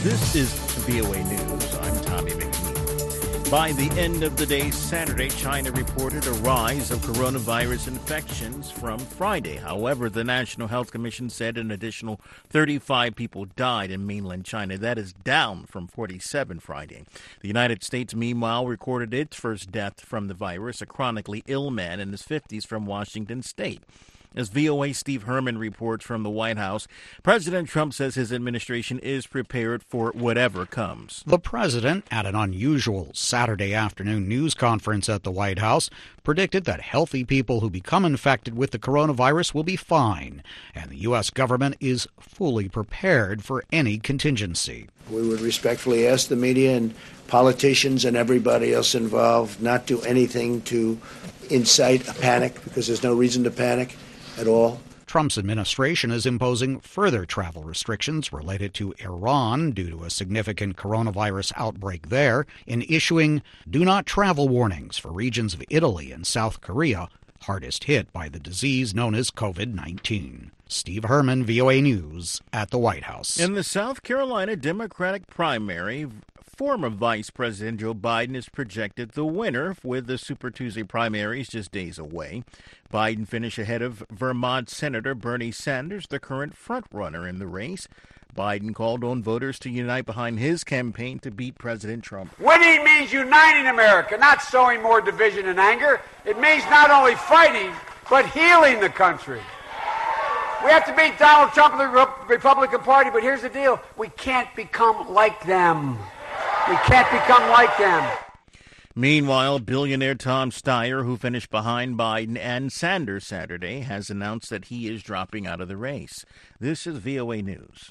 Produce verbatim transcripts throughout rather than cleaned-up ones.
This is V O A News. I'm Tommy McNeil. By the end of the day Saturday, China reported a rise of coronavirus infections from Friday. However, the National Health Commission said an additional thirty-five people died in mainland China. That is down from forty-seven Friday. The United States, meanwhile, recorded its first death from the virus, a chronically ill man in his fifties from Washington State. As V O A Steve Herman reports from the White House, President Trump says his administration is prepared for whatever comes. The president, at an unusual Saturday afternoon news conference at the White House, predicted that healthy people who become infected with the coronavirus will be fine, and the U S government is fully prepared for any contingency. We would respectfully ask the media and politicians and everybody else involved not do anything to incite a panic, because there's no reason to panic at all. Trump's administration is imposing further travel restrictions related to Iran due to a significant coronavirus outbreak there, and issuing do not travel warnings for regions of Italy and South Korea, hardest hit by the disease known as COVID nineteen. Steve Herman, V O A News, at the White House. In the South Carolina Democratic primary, former Vice President Joe Biden is projected the winner, with the Super Tuesday primaries just days away. Biden finished ahead of Vermont Senator Bernie Sanders, the current frontrunner in the race. Biden called on voters to unite behind his campaign to beat President Trump. Winning means uniting America, not sowing more division and anger. It means not only fighting, but healing the country. We have to beat Donald Trump and the Republican Party, but here's the deal. We can't become like them. We can't become like them. Meanwhile, billionaire Tom Steyer, who finished behind Biden and Sanders Saturday, has announced that he is dropping out of the race. This is V O A News.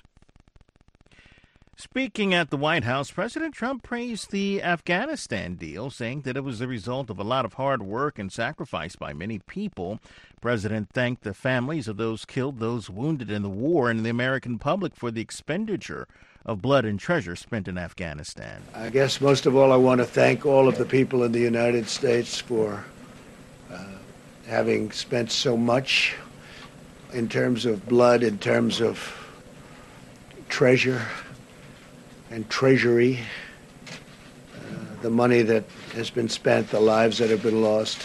Speaking at the White House, President Trump praised the Afghanistan deal, saying that it was the result of a lot of hard work and sacrifice by many people. The president thanked the families of those killed, those wounded in the war, and the American public for the expenditure of blood and treasure spent in Afghanistan. I guess most of all I want to thank all of the people in the United States for uh, having spent so much in terms of blood, in terms of treasure and treasury, uh, the money that has been spent, the lives that have been lost.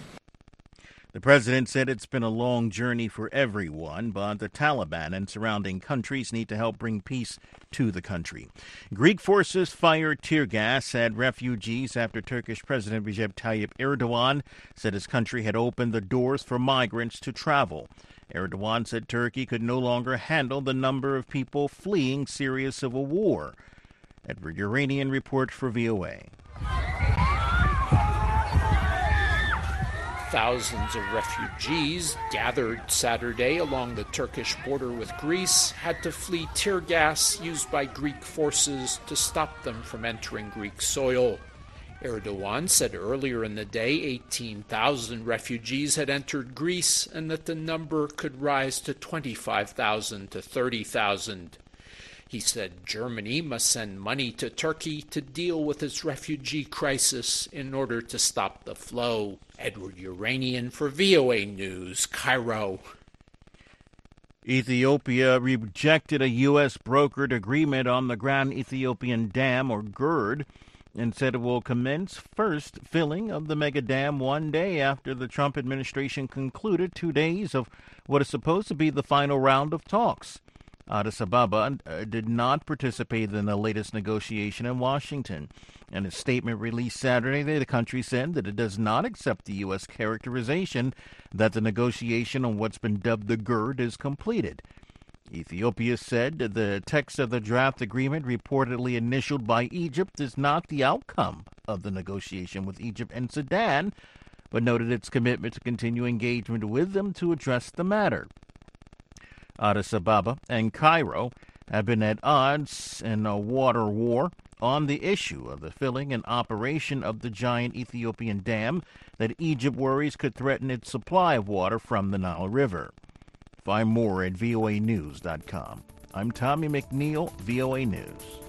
The president said it's been a long journey for everyone, but the Taliban and surrounding countries need to help bring peace to the country. Greek forces fired tear gas at refugees after Turkish President Recep Tayyip Erdogan said his country had opened the doors for migrants to travel. Erdogan said Turkey could no longer handle the number of people fleeing Syria's civil war. Edward Uranian reports for V O A. Thousands of refugees gathered Saturday along the Turkish border with Greece had to flee tear gas used by Greek forces to stop them from entering Greek soil. Erdogan said earlier in the day eighteen thousand refugees had entered Greece and that the number could rise to twenty-five thousand to thirty thousand. He said Germany must send money to Turkey to deal with its refugee crisis in order to stop the flow. Edward Uranian for V O A News, Cairo. Ethiopia rejected a U S brokered agreement on the Grand Ethiopian Dam, or GERD, and said it will commence first filling of the mega dam one day after the Trump administration concluded two days of what is supposed to be the final round of talks. Addis Ababa did not participate in the latest negotiation in Washington. In a statement released Saturday, the country said that it does not accept the U S characterization that the negotiation on what's been dubbed the GERD is completed. Ethiopia said the text of the draft agreement reportedly initialed by Egypt is not the outcome of the negotiation with Egypt and Sudan, but noted its commitment to continue engagement with them to address the matter. Addis Ababa and Cairo have been at odds in a water war on the issue of the filling and operation of the giant Ethiopian dam that Egypt worries could threaten its supply of water from the Nile River. Find more at V O A news dot com. I'm Tommy McNeil, V O A News.